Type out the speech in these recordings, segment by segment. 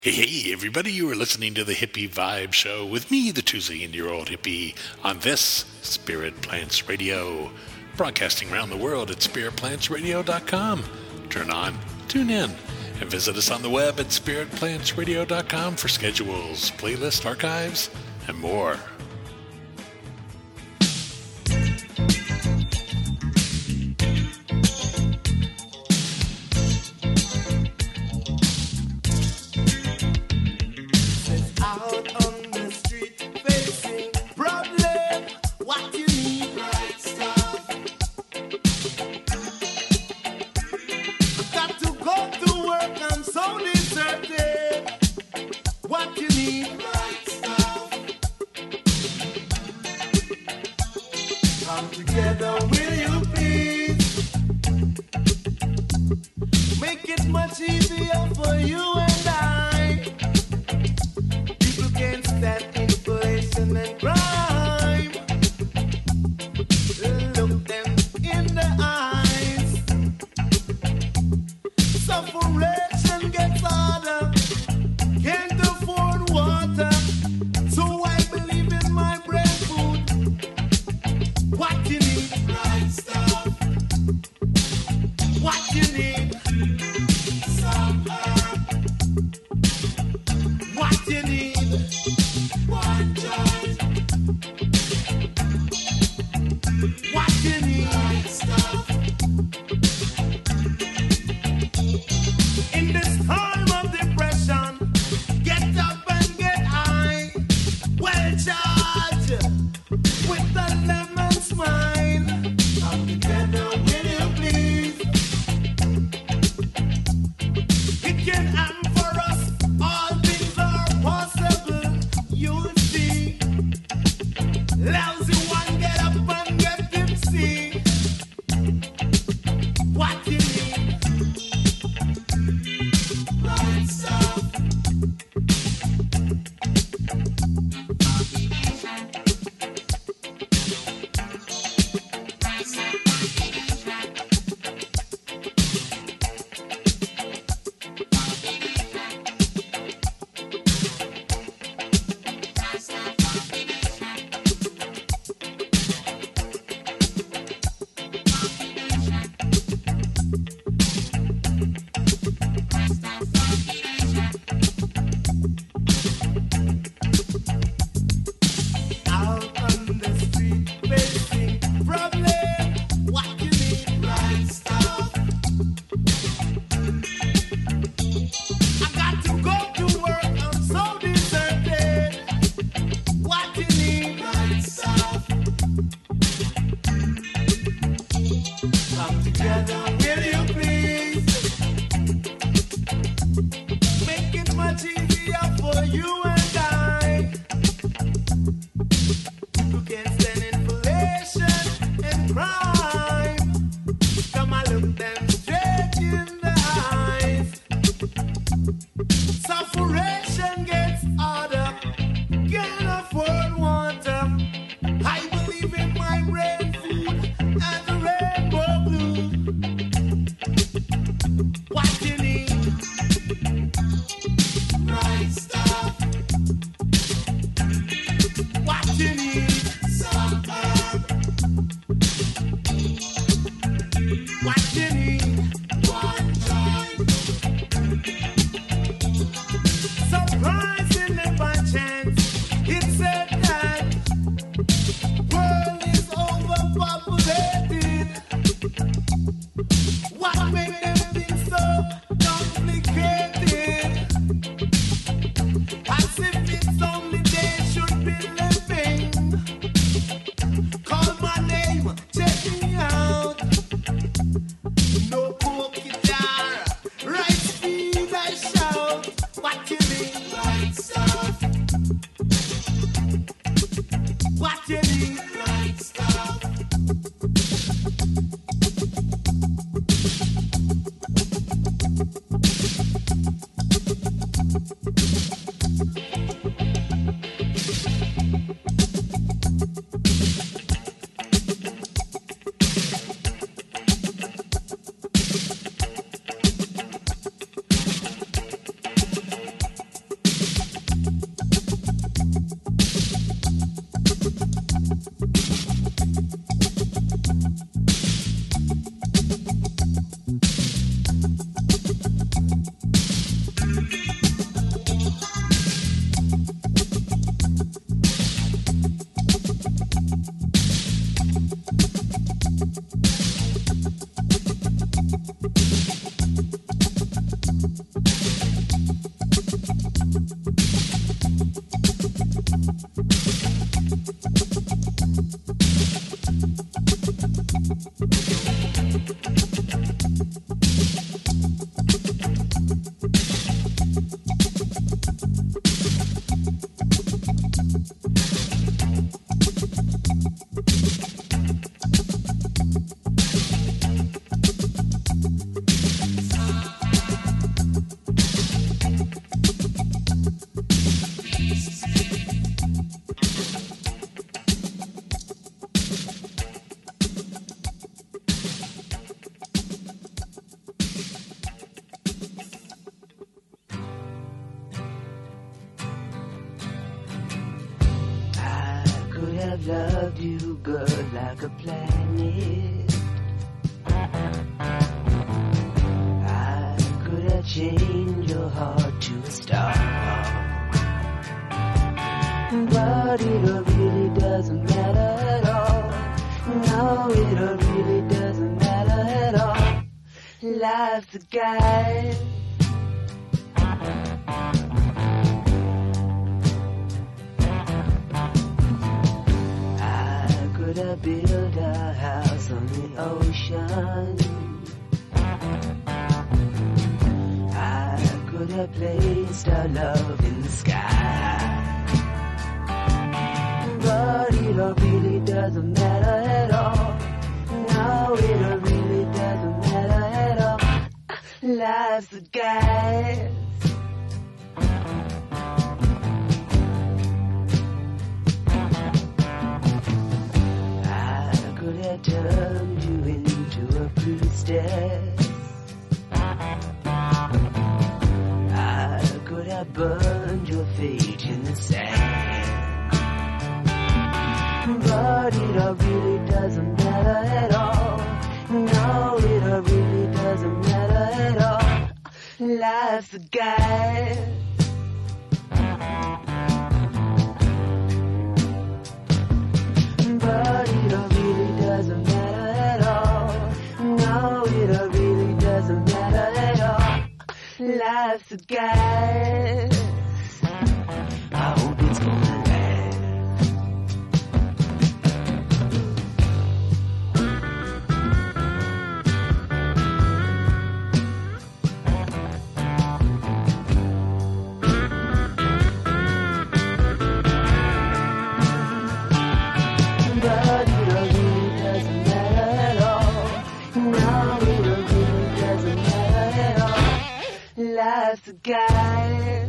Hey, everybody, you are listening to the Hippie Vibe Show with me, the 2-year-old hippie, on this Spirit Plants Radio, broadcasting around the world at spiritplantsradio.com. Turn on, tune in, and visit us on the web at spiritplantsradio.com for schedules, playlist archives, and more. loved you, girl, like a planet. I could have changed your heart to a star. But it really doesn't matter at all. No, it really doesn't matter at all. Life's a guide. I could have built a house on the ocean. I could have placed our love in the sky. But it really doesn't matter at all. No, it really doesn't matter at all. Life's a guide. I could have turned you into a priestess. I could have burned your feet in the sand. But it really doesn't matter at all. No, it really doesn't matter at all. Life's a guide. But it really doesn't matter at all. No, it really doesn't matter at all. Life's a guide. I hope it's gonna last. Life's a guide.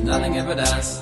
nothing ever does.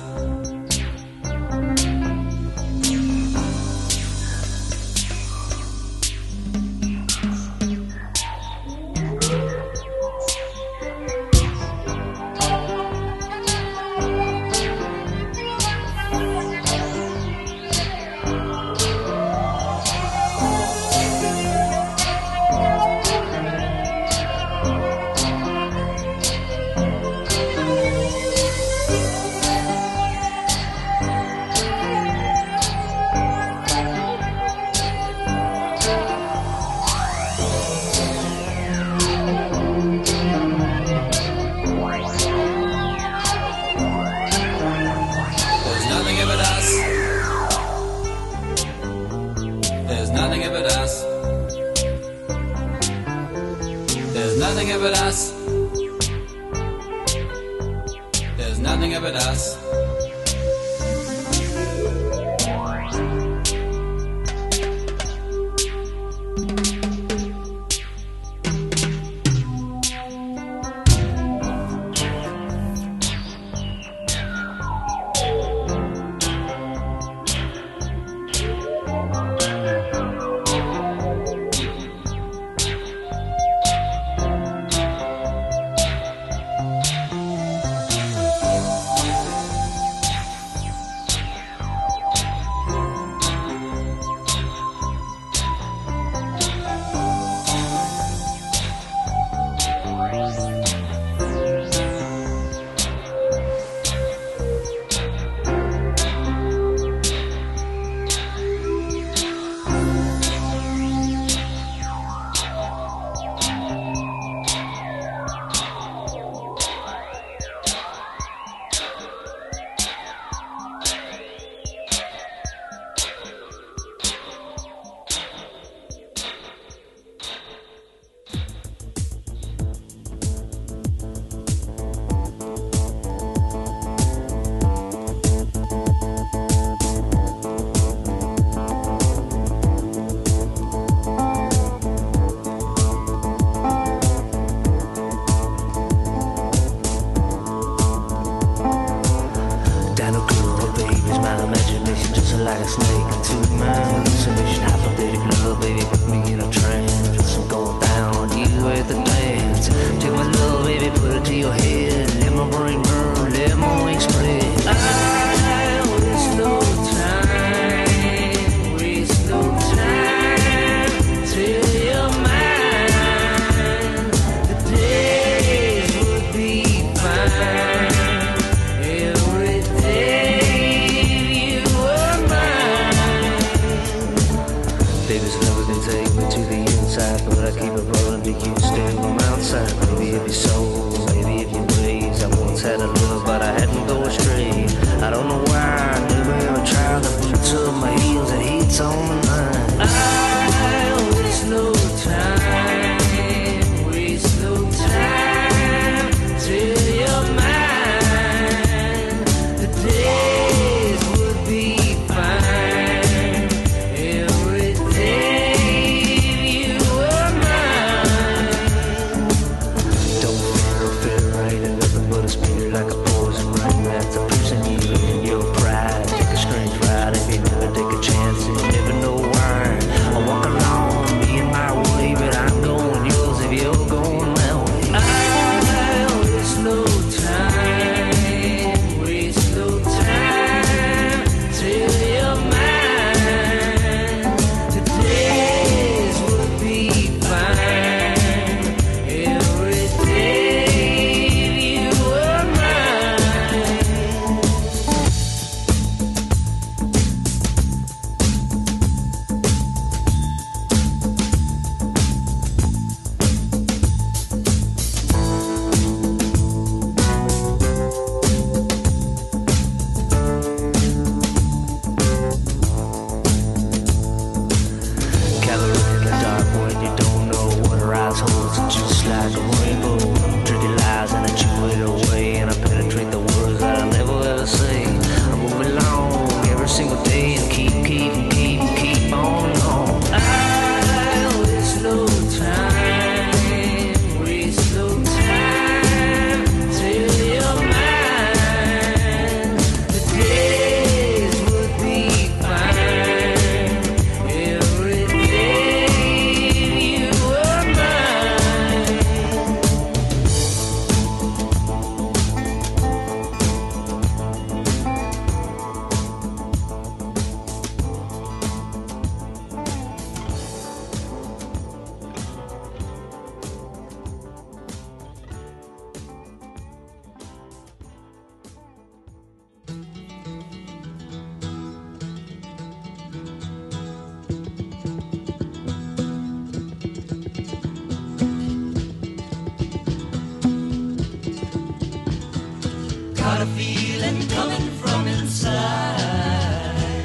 feeling coming from inside.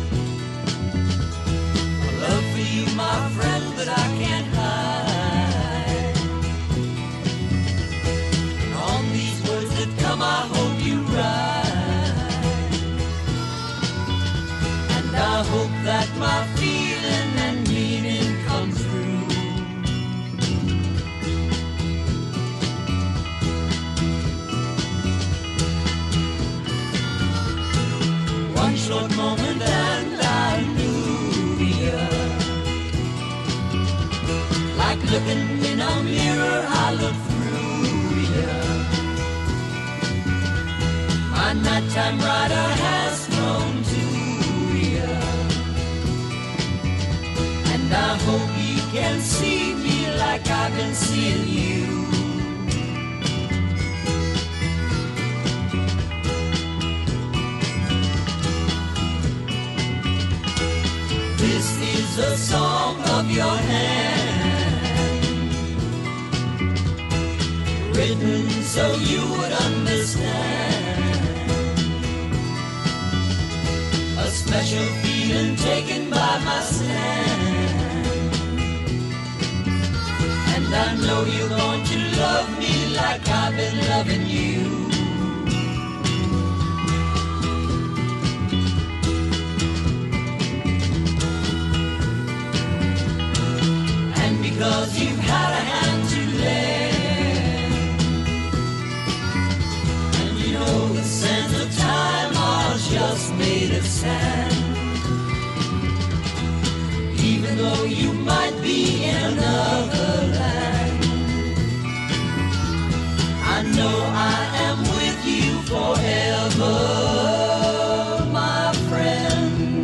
A love for you, my friend, that I can't hide. And on these words that come, I hope you write. And I hope that my feeling and meaning come through. One short moment and I knew you. Like looking in a mirror, I look through you. My nighttime rider has grown to you. And I hope you can see me like I've been seeing you. This is a song of your hand, written so you would understand. A special feeling taken by my stand. And I know you're going to love me like I've been loving you. Because you've had a hand to lend, and you know the sands of time are just made of sand. Even though you might be in another land, I know I am with you forever, my friend.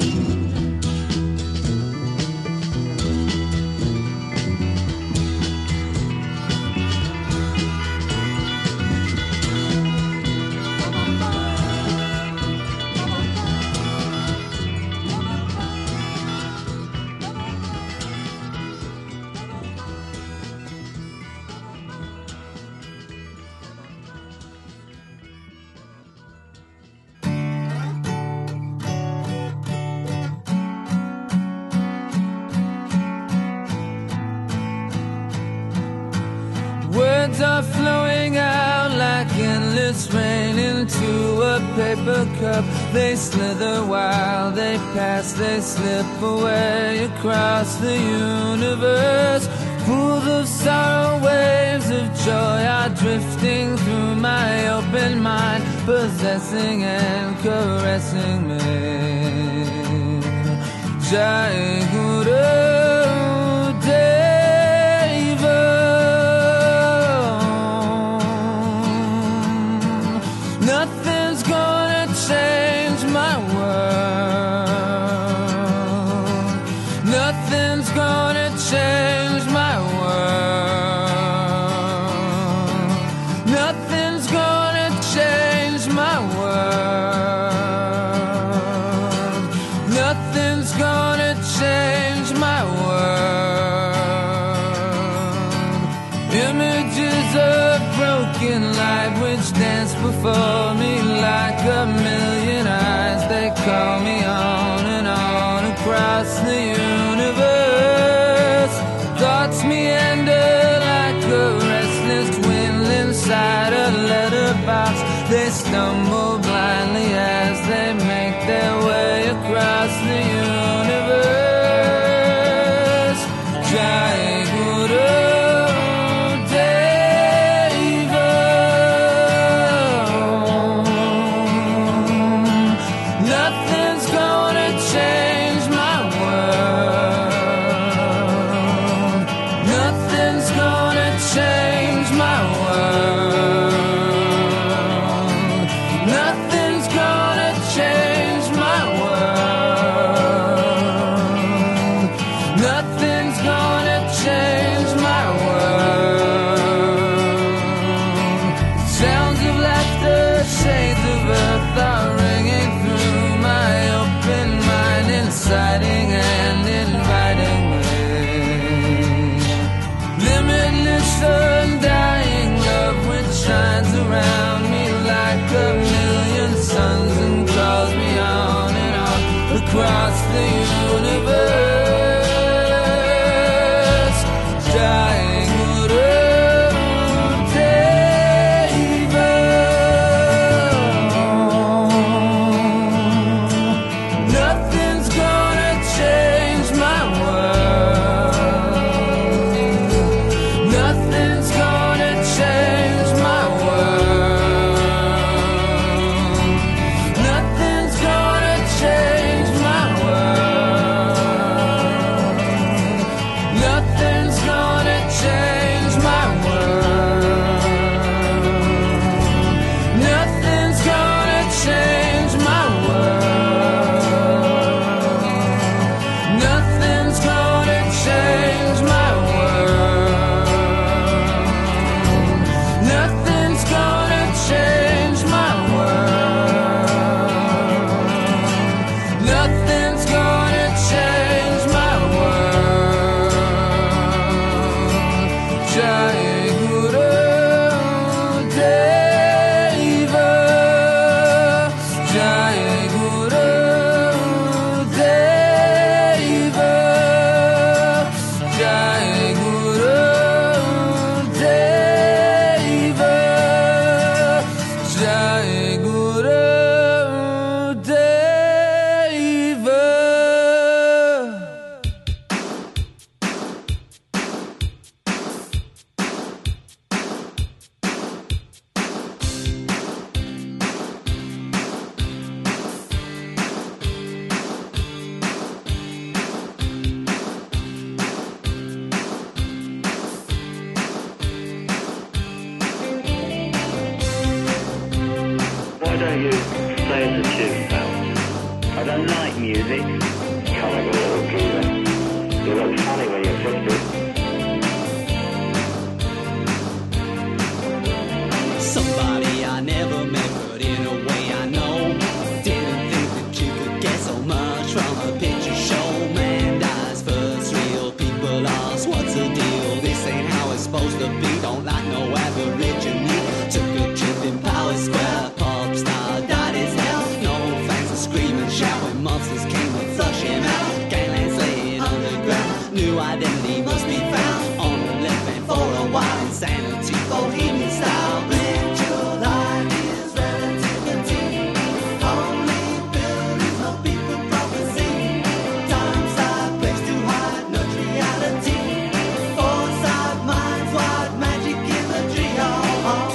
Words are flowing out like endless rain into a paper cup. They slither while they pass, they slip away across the universe. Pools of sorrow, waves of joy are drifting through my open mind, possessing and caressing me. Jai Guru nothing's gonna change my world. Nothing's gonna change my world. Nothing's gonna change my world. Nothing's gonna change my world. Images of broken light which dance before me like a million eyes. They call me on and on across the universe. Thoughts meander like a restless wind inside a letterbox. They stumble blindly as they make their way across the universe. Jai Guru shades of earth are ringing through my across the universe. Dying nothing's gonna change my world. Nothing's gonna change my world. Nothing's gonna change my world. Nothing's gonna change my world. Nothing's gonna change my world. Nothing's gonna change my world. Nothing's gonna change my world. Nothing's gonna change my world. Jai Guru Deva, Jai Guru Deva, Jai Guru Deva, Jai Guru Deva. Why don't you play the tune, pal? I don't like music. Come like a little geezer. You look funny when you're 50. Somebody I never met, but in a way I know. Didn't think that you could get so much from a picture show. Man dies first, real people ask, what's the deal? This ain't how it's supposed to be. Don't like no aborigine. Took a trip in Power Square. Pop star died as hell. No fans are screaming, shouting. Monsters came and flushed him out. Gangland slaying underground. New identity must be found. On the left hand for a while. Insanity, bohemian style. Live your life is relativity. Only buildings, no people, prophecy. Time, side, place to hide, not reality. Foresight, minds wide, magic imagery. Oh, oh.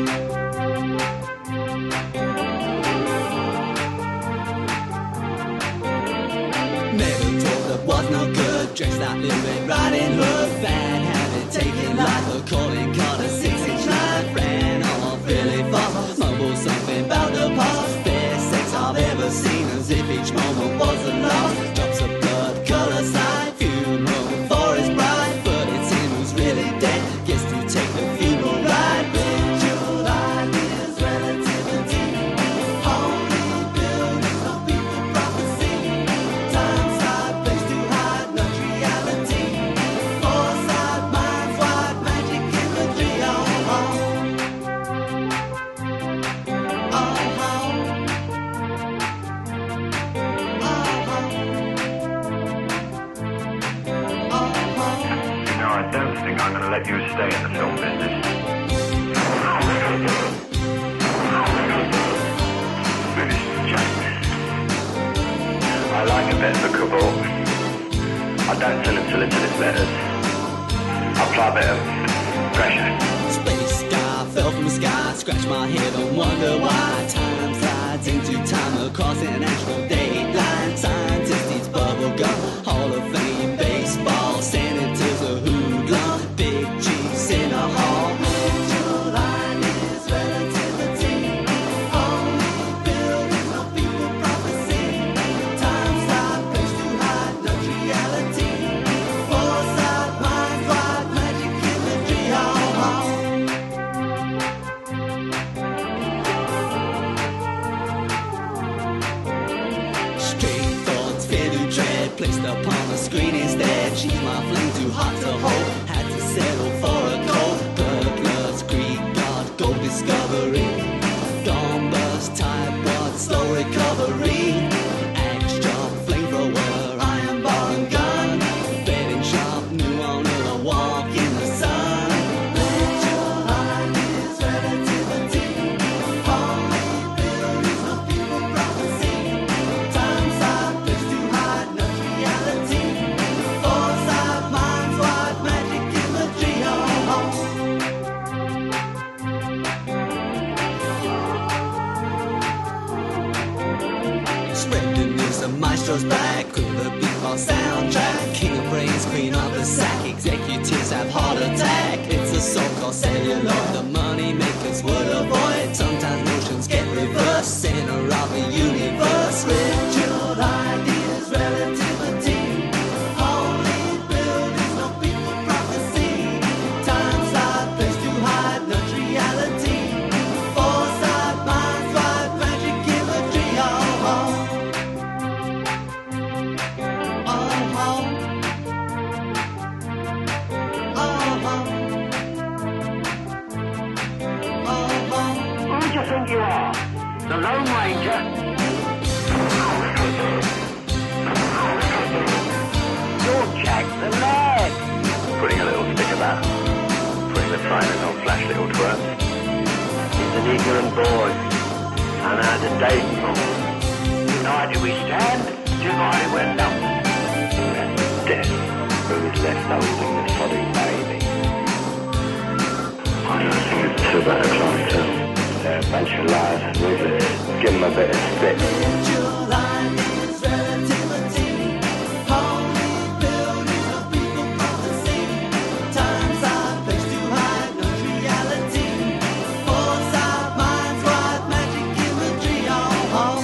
Never told that was no good. Dressed out Little Red Riding Hood. Bad habit, taking life. A calling card, a 6-inch knife. Ran off really fast. Mumbled something about the past. Best sex I've ever seen. As if each moment was the last. Drops of blood, colour side. Funeral for his bride. But it's him who's really dead. Gets to take the funeral ride. Ritual ideas, relativity. Only buildings, no people, prophecy. Time, side, place to hide, not reality. Foresight, minds wide, magic imagery. Oh, oh. Oh, oh. Oh, oh. No, I don't think I'm going to let you stay in the film business. British James. I like a bit of a cabal. I don't tell him to listen to his letters. I apply a bit of pressure. Space sky fell from the sky, scratch my head and wonder why. Time slides into time across international dateline. Scientists eats bubble gum, Hall of Fame baseball. Senators a hoodlum, big cheese in a hall. Ritual ideas, relativity. Only buildings, no people, prophecy. Time, side, place to hide, not reality. Foresight, minds wide, magic imagery. Oh, oh. Straight thoughts, fear to tread, placed upon the screen instead. She's my flame, too hot to hold. Had to settle for a cold. Burglars, Greek god, gold discovery. Gone bust, type rod, slow recovery. Axe job, flame Spread the news, the maestro's back. Cool the beatbox soundtrack. King of brains, queen of the sack. Executives have heart attack. It's a so-called celluloid. The money makers would avoid. Sometimes notions get reversed. Center of the universe. Spiritual ideas, relativity. Holy buildings, no people prophecy. Times life, place to hide, not reality. Foresight, minds wide, magic imagery. Oh, oh. Oh, oh. Oh, oh. Oh, oh. Who do you think you are? The Lone Ranger? You're Jack the Lad. Putting a little stick about. Putting the primers on flash little twerps. He's an ignorant boy. Unhard to date from. United we stand, divided we're numbered. And death, who is left holding the sodding baby. I don't think it's too bad a clientele. They're a bunch of liars, ruthless. Give them a bit of spit. Spiritual ideas, relativity. Holy buildings, no people prophecy. Times are place to hide, no reality. Foresight, minds wide, magic imagery. Oh, oh.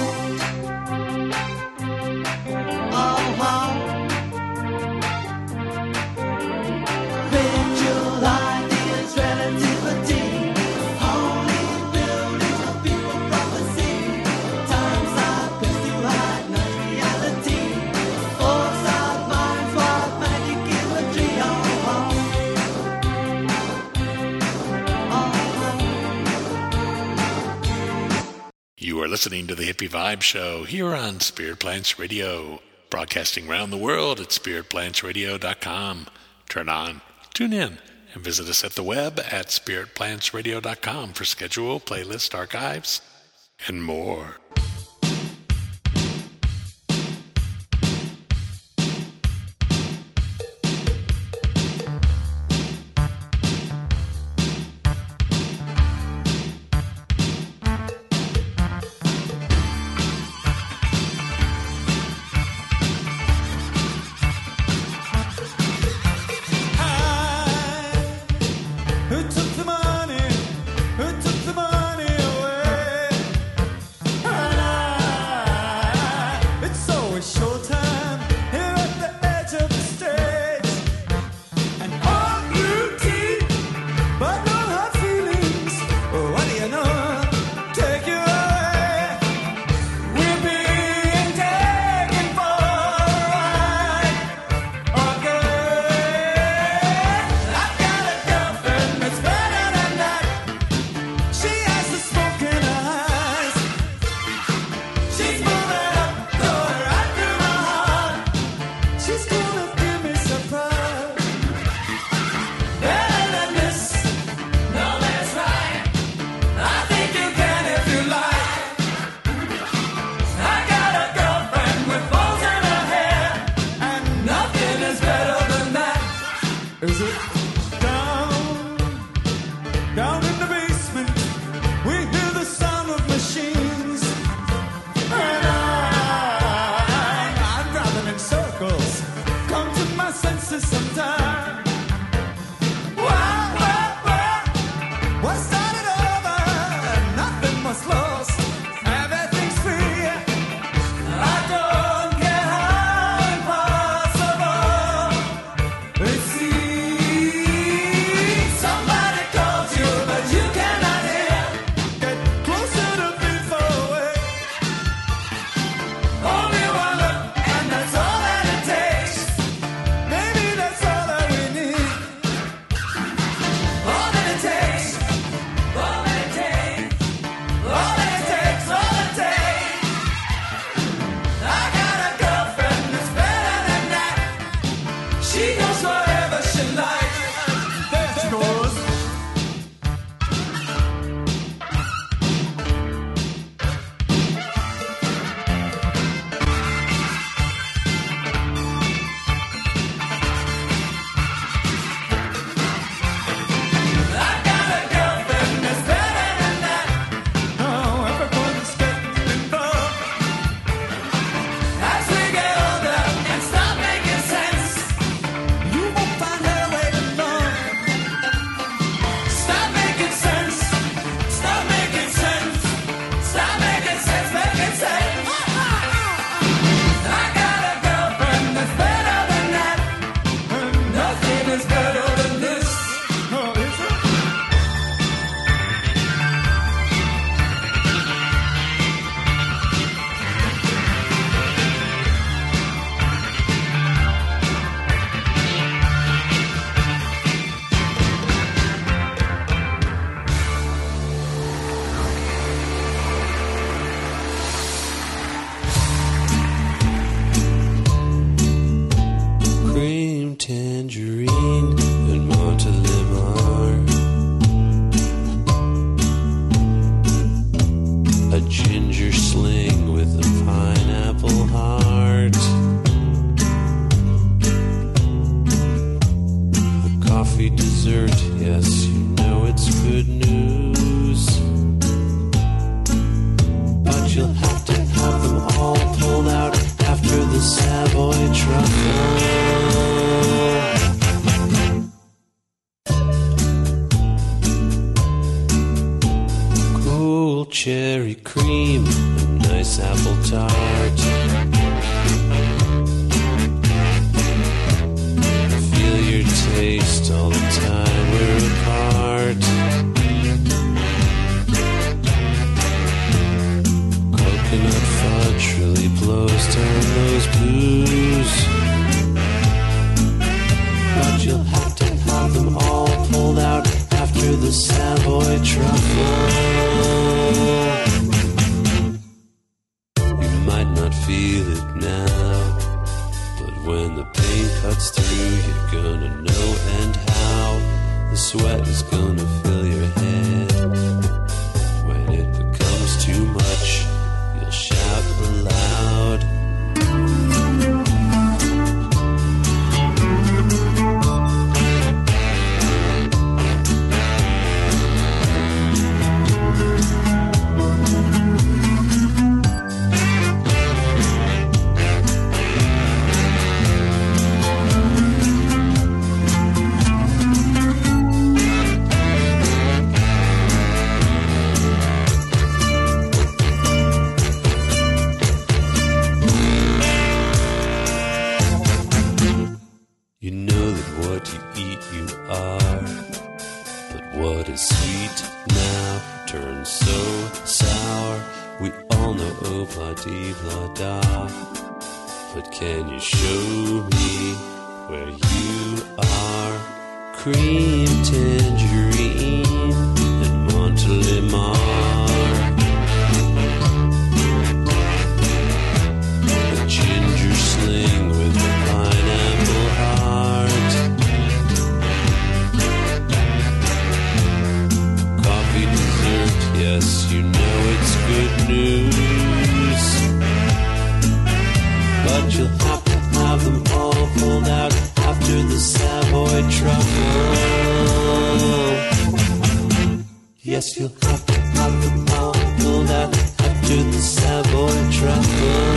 Oh, oh. Spiritual ideas, relativity. Holy buildings, no people prophecy. Times are place to hide, not reality. Foresight, minds wide, magic imagery. Oh, oh. You are listening to the Hippie Vibe Show here on Spirit Plants Radio, broadcasting around the world at spiritplantsradio.com. Turn on, tune in, and visit us at the web at spiritplantsradio.com for schedule, playlist, archives, and more. Who took the money? Who took the money away? And it's always showtime here at the edge of the stage. And all beauty, but no hard feelings. What do you know? Take you away. We're being taken for a ride. Okay. I've got a girlfriend that's better than that. She has the smoke in her eyes. She's moving up, going right through my heart. She's gonna give me surprise. Better than this, no, that's right. I think you can if you like. I got a girlfriend with balls in her hair, and nothing is better than that. Is it? Down in the basement, we hear the sound of machines. And I'm driving in circles, come to my senses sometime. What started over? Nothing was lost. Everything's free. I don't care how impossible it seems. this apple tart. Feel your taste all the time we're apart. Coconut fudge really blows down those blues. But you'll have to have them all pulled out after the Savoy truffle. You might not feel it now, but when the pain cuts through, you're gonna know and how. The sweat is gonna fill your head. When it becomes too much, you'll shout aloud. You know that what you eat you are, but what is sweet now turns so sour. We all know oh blah dee blah da, but can you show me where you are? Cream tangerine and Montelimar, a ginger sling with a pineapple heart, coffee dessert, yes, you know it's good news. But you'll have to have them all pulled out after the Savoy truffle. Yes, you'll have to have them all pulled out after the Savoy truffle.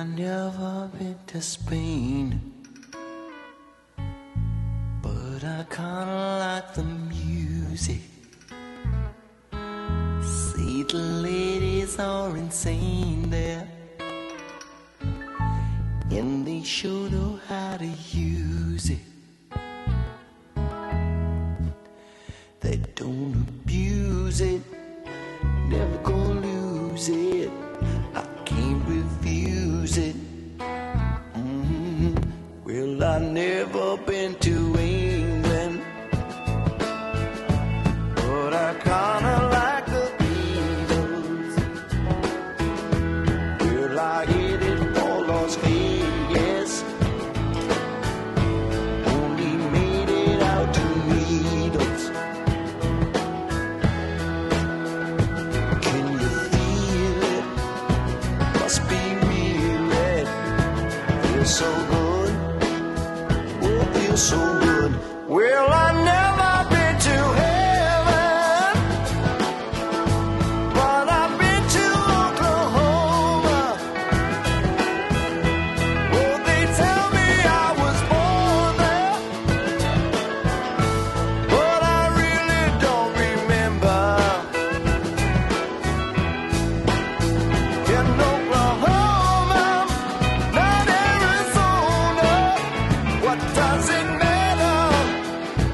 I never been to Spain, but I kinda like the music. See, the ladies are insane there, and they sure know how to use it. They don't abuse it, never gonna lose it. I can't refuse it. Well, I never been to England, but I kinda like the Beatles. Well, I headed for Las Vegas, only made it out to meet us. Can you feel it? Must be real, it feels so good. Oh, feels so good. Well, I never been to heaven, but I've been to Oklahoma. Oh, they tell me I was born there, but I really don't remember. In Oklahoma, not Arizona. What does it matter?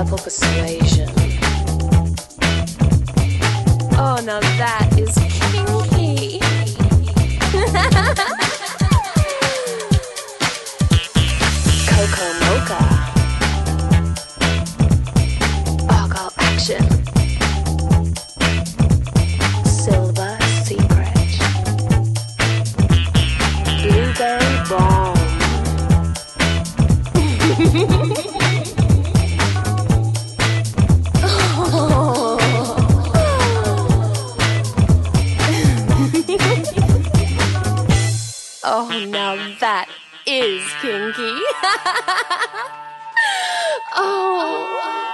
subtle persuasion. Oh, now that is kinky. Coco Mocha. Argyle action. Silver secret. Blueberry bomb. Oh, now that is kinky. Oh.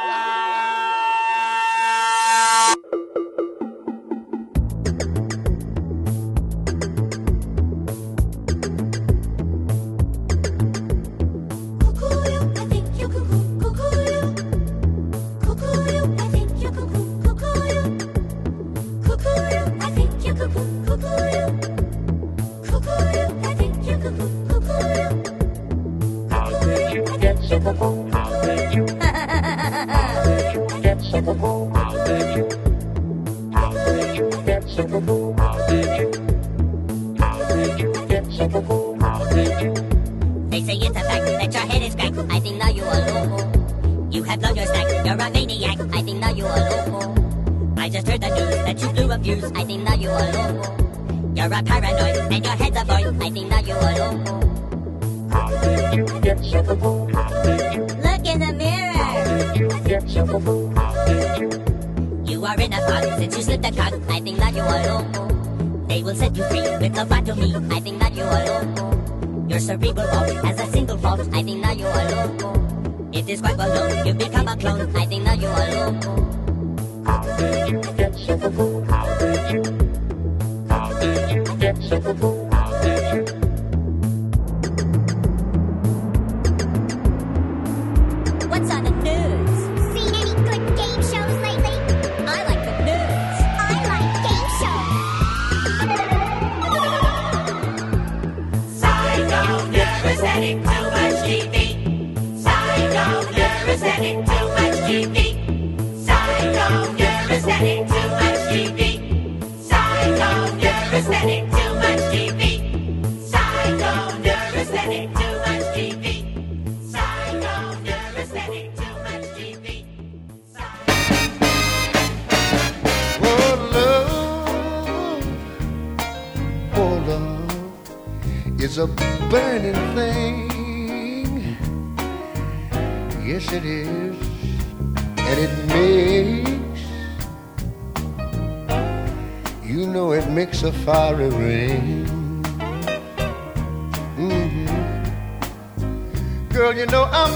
They say it's a fact that your head is cracked. I think now you are loco. You have blown your stack. You're a maniac. I think now you are loco. I just heard the news that you blew a fuse. I think now you are loco. You're a paranoid and your head's a void. I think now you are loco. Look in the mirror. You are in a fog since you slipped a cock. I think that you are loco. They will set you free with lobotomy. I think that you are loco. Your cerebral vault has a single fault. I think that you are loco. It is quite well known you've become a clone. I think that you are loco. What's on the news? Seen any good game shows lately? I like good news. I like game shows. Psycho, you're presenting too much TV. Psycho, you're presenting too much TV. Psycho, you're presenting too much TV. Psycho, you're presenting too much TV. Psycho, you're presenting too much TV. Psycho, you're presenting too much TV. Oh, love is a burning thing. Yes, it is. And it makes, you know, it makes a fiery rain. Girl, you know I'm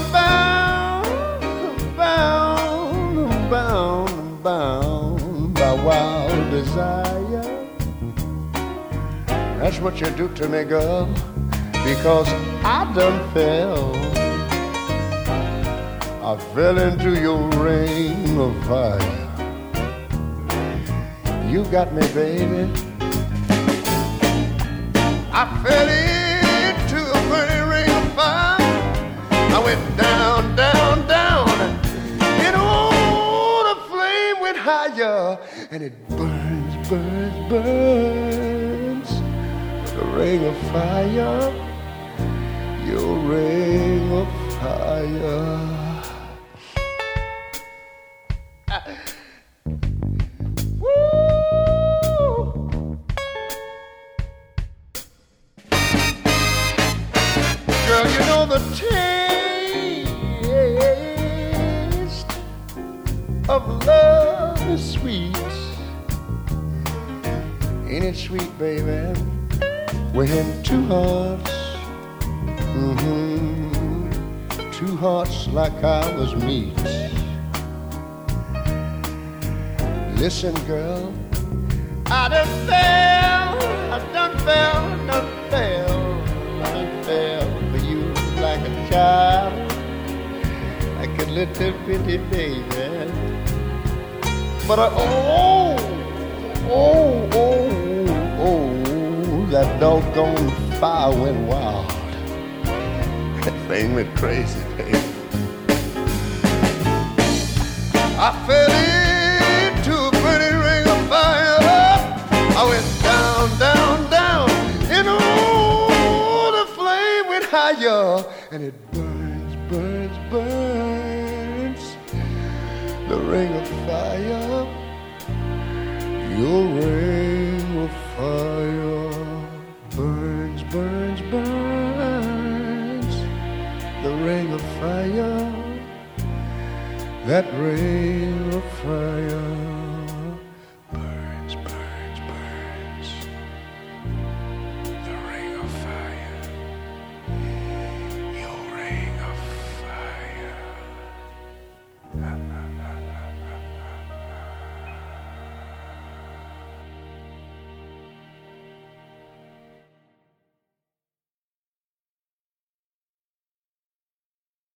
bound by wild desire. That's what you do to me, girl, because I done fell into your ring of fire. You got me, baby. I fell into a burning ring of fire. I went down, down, down, and oh, the flame went higher, and it burns, burns, burns. The ring of fire, your ring of fire. Girl, you know the taste of love is sweet. Ain't it sweet, baby? When two hearts, two hearts like ours meet. Listen, girl, I done fell for you like a child, like a little bitty baby. But that doggone fire went wild. That thing went crazy, baby. I fell into a burning ring of fire. I went down, down, down, and oh, the flame went higher, and it burns, burns, burns. The ring of fire, your ring of fire, burns, burns, burns. The ring of fire, that ring of fire.